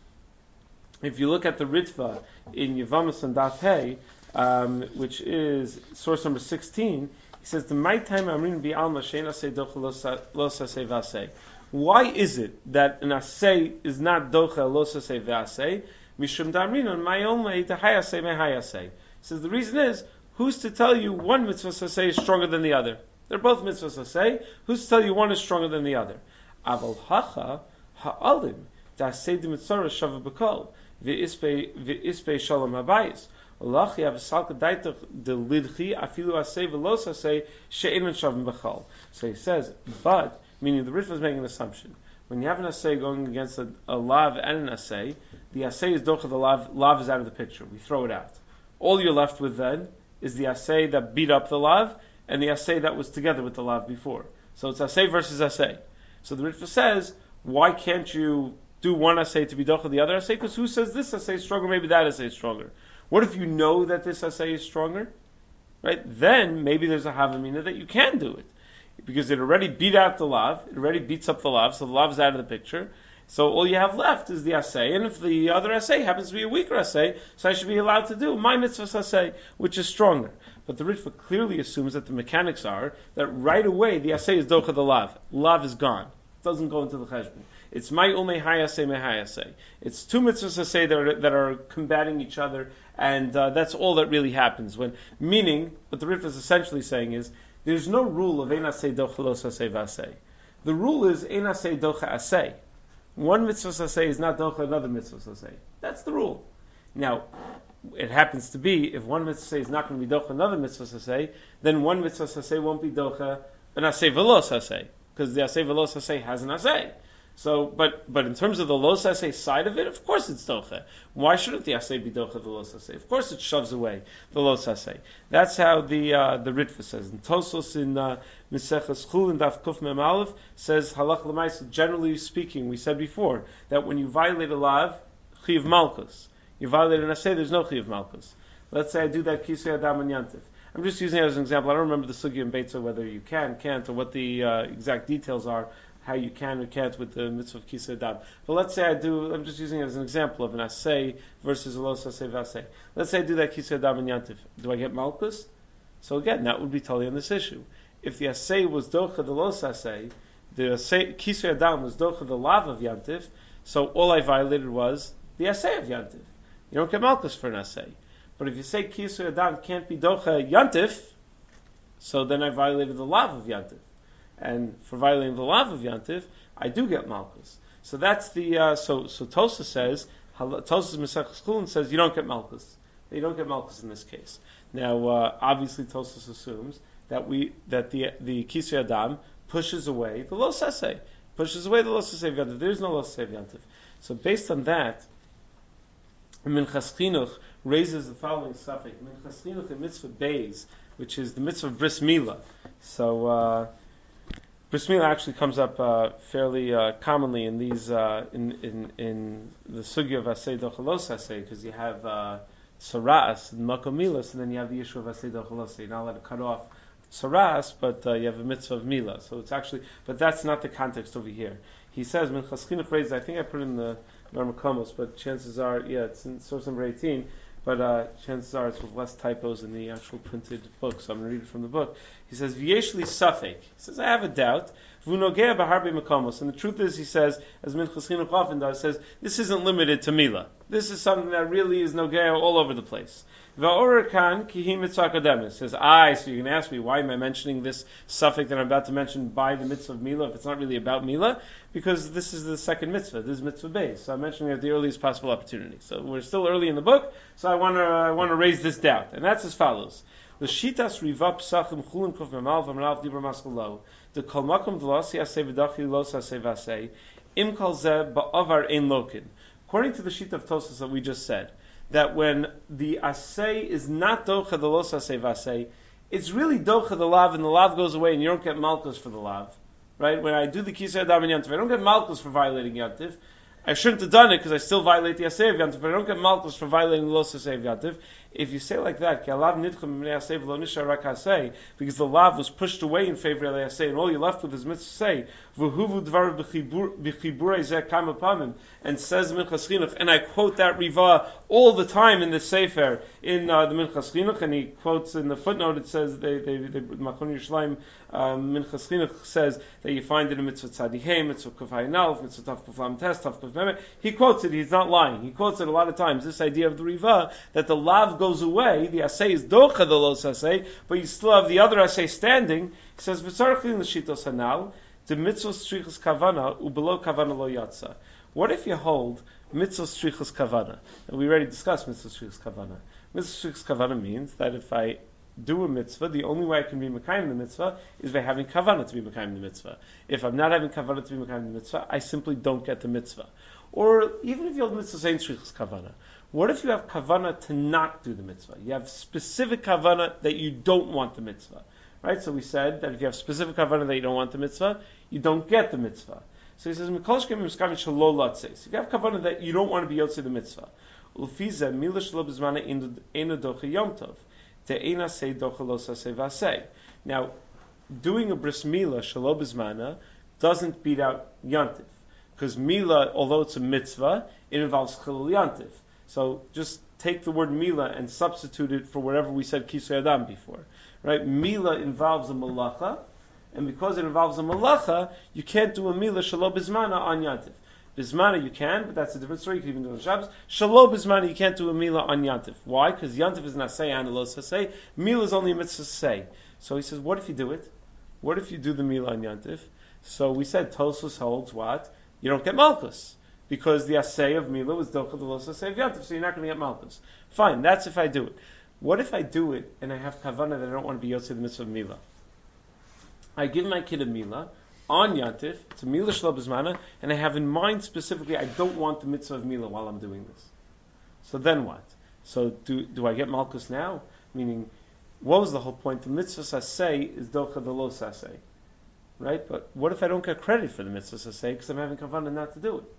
if you look at the Ritva in Yevamos and Daf Hey, um, which is source number sixteen, he says the my time amrin bi alma sheina say docha los asay v'asay. Why is it that an asay is not docha los asay v'asay? Mishum damrin on my own way to hayasay me hayasay. He says the reason is, who's to tell you one mitzvah saseh is stronger than the other? They're both mitzvah saseh. Who's to tell you one is stronger than the other? Aval hacha ha'alim da'aseh d'mitzvah shava b'kol v'ispe shalom habayis olachi avasalka daitach delidchi afilu aseh v'los aseh she'enon shavim b'kol. So he says, but meaning the Ritva is making an assumption. When you have an aseh going against a, a lav and an aseh, the aseh is docha, the lav, lav is out of the picture. We throw it out. All you're left with then is the asay that beat up the lav, and the asay that was together with the lav before. So it's asay versus asay. So the Ritva says, why can't you do one asay to be docha the other asay? Because who says this asay is stronger, maybe that asay is stronger. What if you know that this asay is stronger? Right? Then maybe there's a havamina that you can do it. Because it already beat out the lav, it already beats up the lav, so the lav is out of the picture. So all you have left is the asay, and if the other asay happens to be a weaker asay, so I should be allowed to do my mitzvah asay, which is stronger. But the Ritva clearly assumes that the mechanics are that right away the asay is docha the lav. Lav is gone. It doesn't go into the cheshbon. It's my umei hayasay me hayasay. It's two mitzvahs asay that are, that are combating each other, and uh, that's all that really happens. When meaning, what the Ritva is essentially saying is, there's no rule of ein asay docha los asay v'asay. The rule is ein asay docha asay. One mitzvah saseh is not docha another mitzvah saseh. That's the rule. Now, it happens to be, if one mitzvah is not going to be docha another mitzvah say, then one mitzvah say won't be docha an asay velos asay, because the asay velos asay has an asay. So, but but in terms of the los asay side of it, of course it's docha. Why shouldn't the asay be docha the los asay? Of course it shoves away the los asay. That's how the uh, the Ritva says. And Tosos in uh, Meseches Chul and Daf Kuf Mem Aleph says halach l'maisa. Generally speaking, we said before that when you violate a lav, chiv malchus. You violate an asay, there's no chiv malchus. Let's say I do that kisei adam and yantif. I'm just using it as an example. I don't remember the sugya and beitza whether you can, can't, or what the uh, exact details are, how you can or can't with the mitzvah of kisei adam. But let's say I do, I'm just using it as an example of an asay versus a los asay v'asay. Let's say I do that kisei adam and yantif. Do I get malchus? So again, that would be totally on this issue. If the asay was docha the los asay, the asay, kisei adam was docha the lav of yantif, so all I violated was the asay of yantif. You don't get malchus for an asay. But if you say kisei adam can't be docha yantif, so then I violated the lav of yantif. And for violating the lav of yantif, I do get malchus. So that's the uh, so so Tosa says Tosa's Mesechus Chulin says you don't get malchus. You don't get malchus in this case. Now, uh, obviously, Tosa assumes that we that the the kisei adam pushes away the los asay, pushes away the los asay of yantif. There is no los asay of yantif. So based on that, Minchas Chinuch raises the following suffix. Minchas Chinuch in mitzvah beis, which is the mitzvah of bris milah. So. Uh, Bris milah actually comes up uh, fairly uh, commonly in these uh, in, in in the sugya of asay dochalos asay, because you have uh, saras and makom and then you have the issue of asay dochalos. You're not allowed to cut off saras, but uh, you have a mitzvah of milah. So it's actually, but that's not the context over here. He says Minchas Chinuch raises. I think I put it in the Marmakomos, but chances are, yeah, it's in source number eighteen. But uh, chances are it's with less typos in the actual printed book, so I'm going to read it from the book. He says, V'yeshli safek. He says, I have a doubt. V'unogea b'harbe makomos. And the truth is, he says, as Minchas Chinuch often does, says, this isn't limited to Mila. This is something that really is nogea all over the place. V'orekan kihi mitzvah akademis. Says, I, so you can ask me, why am I mentioning this suffix that I'm about to mention by the mitzvah of Mila, if it's not really about Mila? Because this is the second mitzvah. This is mitzvah base. So I'm mentioning it at the earliest possible opportunity. So we're still early in the book, so I want to I want to raise this doubt. And that's as follows. The shitas riva psachim chulin kuf memal v'manav dibur maskalo. The kol makom d'lasi asay v'dachi los asay v'asay. Im kol zeh ba'avar ein lokin. According to the sheet of Tosas that we just said, that when the asay is not docha the los asay v'asay, it's really docha the lav, and the lav goes away, and you don't get malchus for the lav. Right? When I do the kisei adam and yantif, I don't get malchus for violating yantif. I shouldn't have done it because I still violate the asay of yantif, but I don't get malchus for violating the los asay of yantif. If you say like that, because the lav was pushed away in favor of the asay, and all you're left with is mitzvah say, and says Minchas Chinuch, and I quote that riva all the time in the sefer in uh, the Minchas Chinuch, and he quotes in the footnote. It says they they they Machon Yerushalayim um, Minchas Chinuch says that you find it in mitzvah tzadihei, mitzvah kufay nalf, mitzvah taf kuflam test, taf kufmem. He quotes it. He's not lying. He quotes it a lot of times. This idea of the riva that the lav goes away, the asay is docha the los asay, but you still have the other asay standing. He says v'tzarich in the shitos hanal the mitzvah strichas kavana ubelow kavana lo yatsa. What if you hold mitzvah strichas kavana? And we already discussed mitzvah strichas kavana. Mitzvah strichas kavana means that if I do a mitzvah, the only way I can be mekayim the mitzvah is by having kavana to be mekayim the mitzvah. If I'm not having kavana to be mekayim the mitzvah, I simply don't get the mitzvah. Or even if you hold mitzvah saying strichas kavana, what if you have kavana to not do the mitzvah? You have specific kavana that you don't want the mitzvah. Right? So we said that if you have specific kavana that you don't want the mitzvah, you don't get the mitzvah. So he says, Mikol shkem miskavin shelo latzei. So if you have kavana that you don't want to be yotzei the mitzvah, ulfiza mila shelo b'zmana ena docha yom tov, te'ena sei docha losa sei vasei. Now, doing a bris mila shelo b'zmana doesn't beat out yantiv, because mila, although it's a mitzvah, it involves chilul yantiv. So just take the word mila and substitute it for whatever we said kisei adam before. Right? Mila involves a malacha, and because it involves a malacha, you can't do a mila shalo bizmana on yantiv. Bizmana you can, but that's a different story. You can even do it on Shabbos. Shalo bizmana you can't do a mila on yantiv. Why? Because yantiv is not say and los say. Mila is only a mitzvah say. So he says, what if you do it? What if you do the mila on yantiv? So we said Tosfos holds what? You don't get malchus. because the asay of Mila was Docha the Los Asay of Yantif, so you're not going to get Malchus. Fine, that's if I do it. What if I do it and I have Kavanah that I don't want to be Yotzei the mitzvah of Mila? I give my kid a Mila on Yantif, it's a Mila Shlo B'zmana, and I have in mind specifically I don't want the mitzvah of Mila while I'm doing this. So then what? So do do I get Malchus now? Meaning, what was the whole point? The mitzvah saseh is docha the lo saseh, right? But what if I don't get credit for the mitzvah saseh because I'm having kavanah not to do it?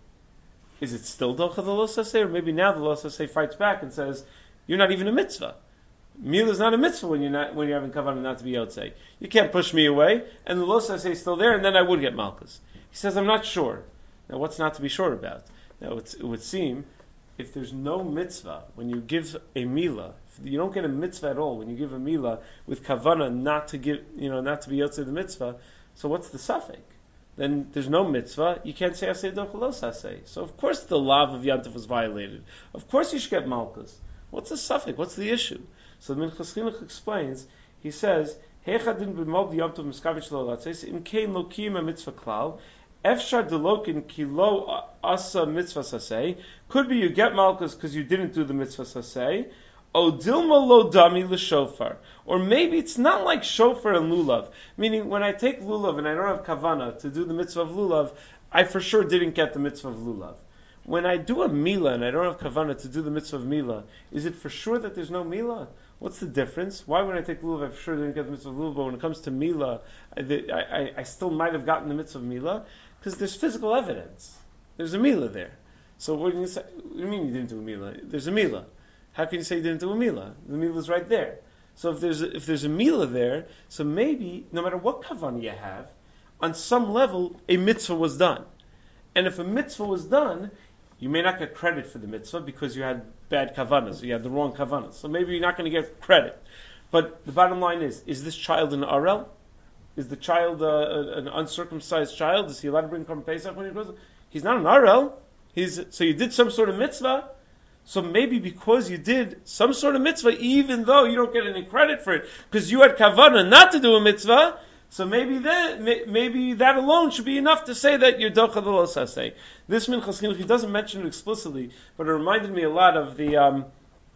Is it still docha the lo saseh, or maybe now the lo saseh fights back and says you're not even a mitzvah? Mila is not a mitzvah when you're not when you're having kavanah not to be yotzei. You can't push me away, and the lo saseh is still there, and then I would get malchus. He says I'm not sure. Now, what's not to be sure about? Now, it's, it would seem if there's no mitzvah when you give a mila. You don't get a mitzvah at all when you give a mila with kavana not to give, you know, not to be yotzei the mitzvah. So what's the suffix? Then there's no mitzvah. You can't say asay docha lo saseh. So of course the lav of yantif was violated. Of course you should get malchus. What's the suffix? What's the issue? So the Minchas Chinuch explains. He says, "Heichadin b'mod yantiv miskavich lo latzes im kein lo kiyum mitzvah klal." Efshar delokin kilo asa mitzvah saseh. Could be you get malchus because you didn't do the mitzvah saseh. O dilma lo dami l'shofar. Or maybe it's not like shofar and lulav. Meaning, when I take lulav and I don't have kavana to do the mitzvah of lulav, I for sure didn't get the mitzvah of lulav. When I do a mila and I don't have kavana to do the mitzvah of mila, is it for sure that there's no mila? What's the difference? Why when I take lulav, I for sure didn't get the mitzvah of lulav, but when it comes to mila, I, I, I still might have gotten the mitzvah of mila? Because there's physical evidence. There's a mila there. So what do you say? What do you mean you didn't do a mila? There's a mila. How can you say you didn't do a mila? The mila is right there. So if there's a, if there's a mila there, so maybe no matter what kavanah you have, on some level a mitzvah was done. And if a mitzvah was done, you may not get credit for the mitzvah because you had bad kavanahs, so you had the wrong kavanahs. So maybe you're not going to get credit. But the bottom line is: is this child an arel? Is the child uh, an uncircumcised child? Is he allowed to bring Korban Pesach when he grows up? He's not an arel. He's so you did some sort of mitzvah. So maybe because you did some sort of mitzvah, even though you don't get any credit for it, because you had kavanah not to do a mitzvah, so maybe that maybe that alone should be enough to say that you're docha the lo saseh. This Minchas Chinuch, he doesn't mention it explicitly, but it reminded me a lot of the um,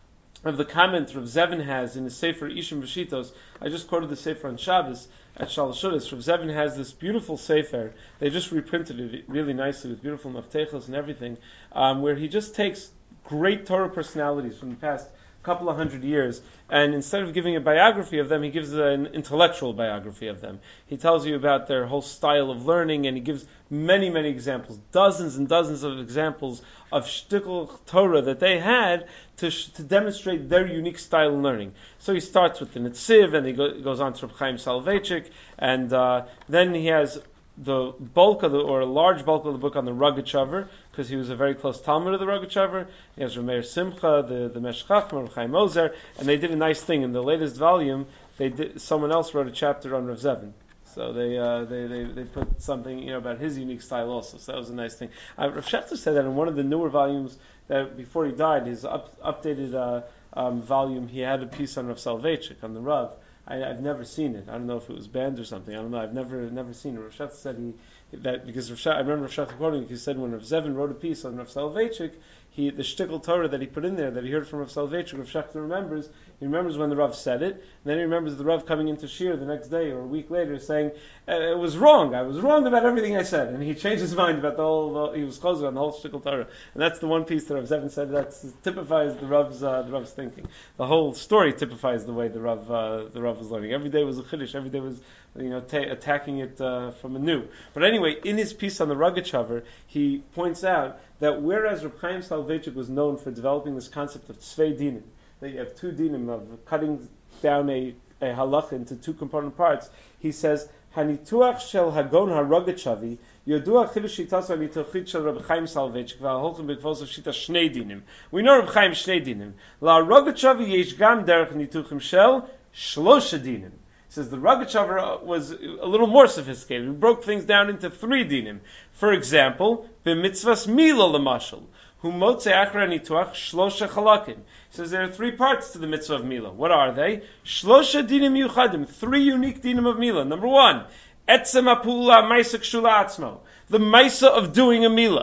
of the comment Rav Zevin has in his Sefer Ishim V'Shitos. I just quoted the Sefer on Shabbos at Shalosh Shudas. Rav Zevin has this beautiful Sefer. They just reprinted it really nicely with beautiful maftechos and everything, um, where he just takes great Torah personalities from the past couple of hundred years, and instead of giving a biography of them, he gives an intellectual biography of them. He tells you about their whole style of learning, and he gives many, many examples, dozens and dozens of examples of shtickle Torah that they had to sh- to demonstrate their unique style of learning. So he starts with the Netziv, and he go- goes on to Reb Chaim Soloveitchik, and uh, then he has the bulk of the, or a large bulk of the book on the Rogatchover, because he was a very close Talmud of the Rogatchover. He has Rameir Simcha, the, the Meshech Chochmah, Reb Chaim Ozer, and they did a nice thing. In the latest volume, they did, someone else wrote a chapter on Rav Zevin. So they, uh, they, they, they put something, you know, about his unique style also. So that was a nice thing. Uh, Rav Shechter said that in one of the newer volumes, that before he died, his up, updated uh, um, volume, he had a piece on Rav Soloveitchik, on the Rav. I, I've never seen it. I don't know if it was banned or something. I don't know. I've never never seen it. Rav Shechter said he that because Rav Shechter, I remember Rav Shechter quoting. He said when Rav Zevin wrote a piece on Rav Soloveitchik, he the shtickle Torah that he put in there that he heard from Rav Soloveitchik, Rav Shechter remembers. He remembers when the Rav said it, and then he remembers the Rav coming into Shir the next day or a week later saying uh, it was wrong. I was wrong about everything I said, and he changed his mind about the whole. The, he was closed on the whole shtickle Torah, and that's the one piece that Rav Zevin said that typifies the Rav's uh, the Rav's thinking. The whole story typifies the way the Rav uh, the Rav was learning. Every day was a chiddush. Every day was you know ta- attacking it uh, from anew. But anyway, in his piece on the Rogatchover, he points out that whereas Reb Chaim Soloveitchik was known for developing this concept of tzvei dinim, that you have two dinim of cutting down a, a halacha into two component parts, he says, Hanituach shel hagon harogachavi yodua chidush shitas hanituchit shel Reb Chaim Soloveitchik v'aholchem b'kvos of shita shnei dinim. We know Reb Chaim shnei dinim. La rogachavi yesh gam derech nituchim shel shlosha dinim. He says the Rogatchover was a little more sophisticated. We broke things down into three dinim. For example, b'mitzvahs mila l'mashal. Hu motze achra nituach shlosha chalakim. He says there are three parts to the mitzvah of mila. What are they? Shlosha dinim yuchadim. Three unique dinim of mila. Number one, etzem apula maisa kshula atzmo. The maisa of doing a mila.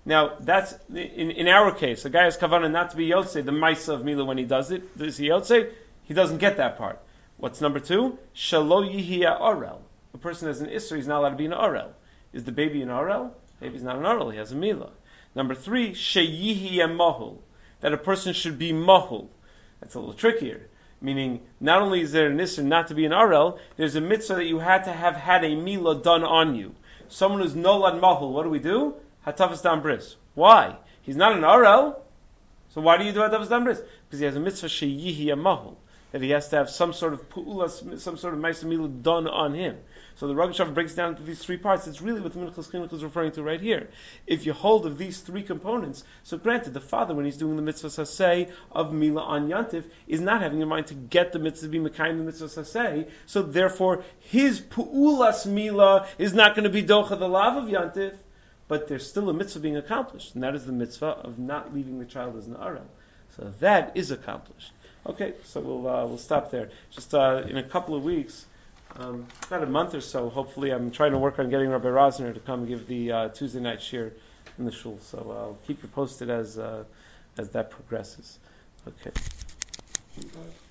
Now, that's, in, in our case, a guy has kavanah not to be Yotzei, the Maisa of Mila when he does it, is he Yotzei? He doesn't get that part. What's number two? Shalo Yihia Orel. A person has an Isser, he's not allowed to be an Orel. Is the baby an Orel? Baby's not an Orel, he has a Mila. Number three, Sheyihia Mahul. That a person should be Mahul. That's a little trickier. Meaning, not only is there an Isser not to be an Orel, there's a mitzvah that you had to have had a Mila done on you. Someone who's Nolad Mahul, what do we do? Hatafas Dam Bris. Why? He's not an Orel. So why do you do Hatafas Dam Bris? Because he has a mitzvah Sheyihia Mahul. That he has to have some sort of pu'ula, some sort of ma'aseh milah done on him. So the Rosh Hashanah breaks down into these three parts. It's really what the Minchas Chinuch is referring to right here. If you hold of these three components, so granted, the father, when he's doing the mitzvah saseh of milah on Yantif, is not having in mind to get the mitzvah to be mekayim the mitzvah saseh. So therefore, his pu'ulas milah is not going to be docha the lav of Yantif, but there's still a mitzvah being accomplished, and that is the mitzvah of not leaving the child as an aram. So that is accomplished. Okay, so we'll uh, we'll stop there. Just uh, in a couple of weeks, um, about a month or so, hopefully, I'm trying to work on getting Rabbi Rosner to come give the uh, Tuesday night shir in the shul. So I'll keep you posted as uh, as that progresses. Okay.